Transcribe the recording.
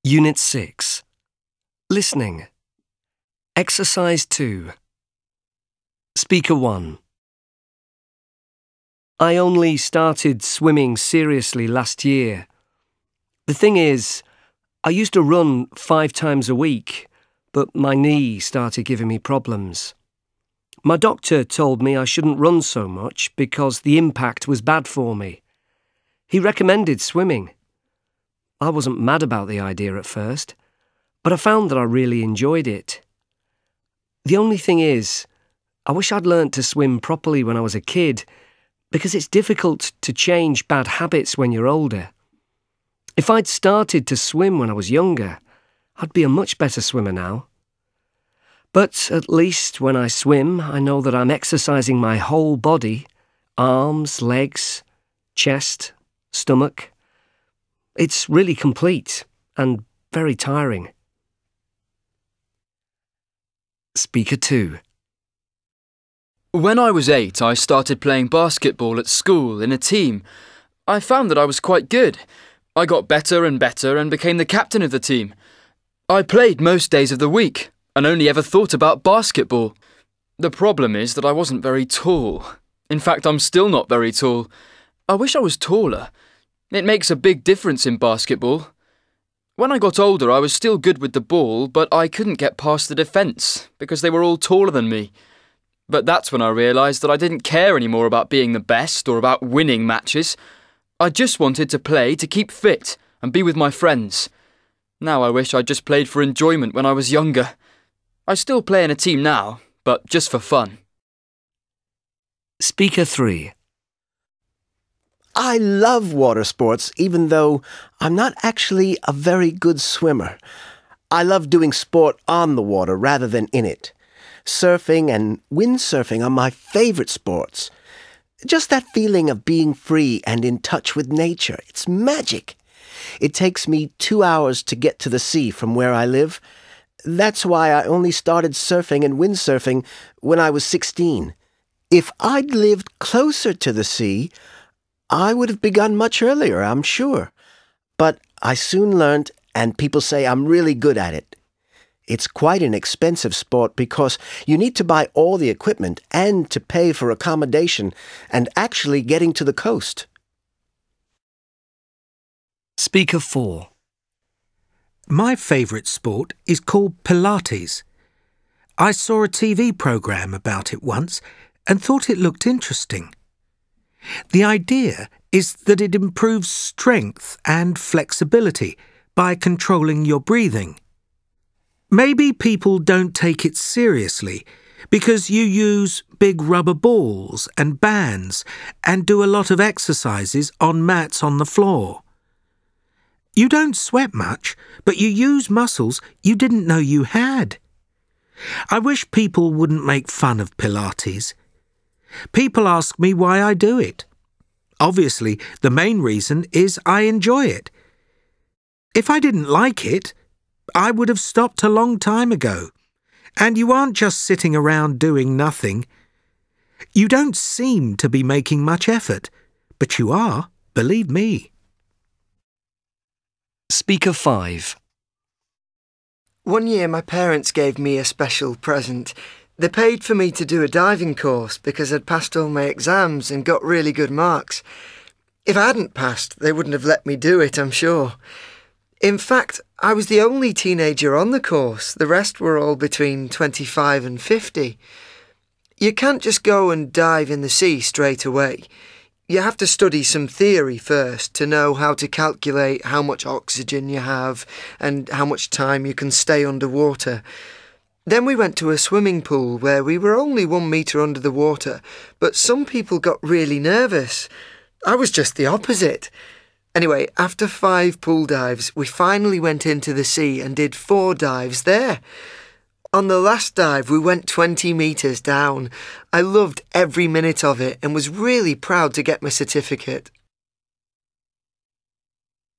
Unit 6. Listening. Exercise 2. Speaker 1. I only started swimming seriously last year. The thing is, I used to run 5 times a week, but my knee started giving me problems. My doctor told me I shouldn't run so much because the impact was bad for me. He recommended swimming. I wasn't mad about the idea at first, but I found that I really enjoyed it. The only thing is, I wish I'd learnt to swim properly when I was a kid, because it's difficult to change bad habits when you're older. If I'd started to swim when I was younger, I'd be a much better swimmer now. But at least when I swim, I know that I'm exercising my whole body, arms, legs, chest, stomach. It's really complete and very tiring. Speaker 2. When I was 8, I started playing basketball at school in a team. I found that I was quite good. I got better and better and became the captain of the team. I played most days of the week and only ever thought about basketball. The problem is that I wasn't very tall. In fact, I'm still not very tall. I wish I was taller. It makes a big difference in basketball. When I got older, I was still good with the ball, but I couldn't get past the defence because they were all taller than me. But that's when I realised that I didn't care anymore about being the best or about winning matches. I just wanted to play to keep fit and be with my friends. Now I wish I'd just played for enjoyment when I was younger. I still play in a team now, but just for fun. Speaker 3. I love water sports, even though I'm not actually a very good swimmer. I love doing sport on the water rather than in it. Surfing and windsurfing are my favorite sports. Just that feeling of being free and in touch with nature. It's magic. It takes me 2 hours to get to the sea from where I live. That's why I only started surfing and windsurfing when I was 16. If I'd lived closer to the sea, I would have begun much earlier, I'm sure. But I soon learned, and people say I'm really good at it. It's quite an expensive sport because you need to buy all the equipment and to pay for accommodation and actually getting to the coast. Speaker 4. My favourite sport is called Pilates. I saw a TV programme about it once and thought it looked interesting. The idea is that it improves strength and flexibility by controlling your breathing. Maybe people don't take it seriously because you use big rubber balls and bands and do a lot of exercises on mats on the floor. You don't sweat much, but you use muscles you didn't know you had. I wish people wouldn't make fun of Pilates. People ask me why I do it. Obviously, the main reason is I enjoy it. If I didn't like it, I would have stopped a long time ago. And you aren't just sitting around doing nothing. You don't seem to be making much effort, but you are, believe me. Speaker 5. One year my parents gave me a special present. They paid for me to do a diving course because I'd passed all my exams and got really good marks. If I hadn't passed, they wouldn't have let me do it, I'm sure. In fact, I was the only teenager on the course. The rest were all between 25 and 50. You can't just go and dive in the sea straight away. You have to study some theory first to know how to calculate how much oxygen you have and how much time you can stay underwater. Then we went to a swimming pool where we were only 1 metre under the water, but some people got really nervous. I was just the opposite. Anyway, after 5 pool dives, we finally went into the sea and did 4 dives there. On the last dive, we went 20 metres down. I loved every minute of it and was really proud to get my certificate.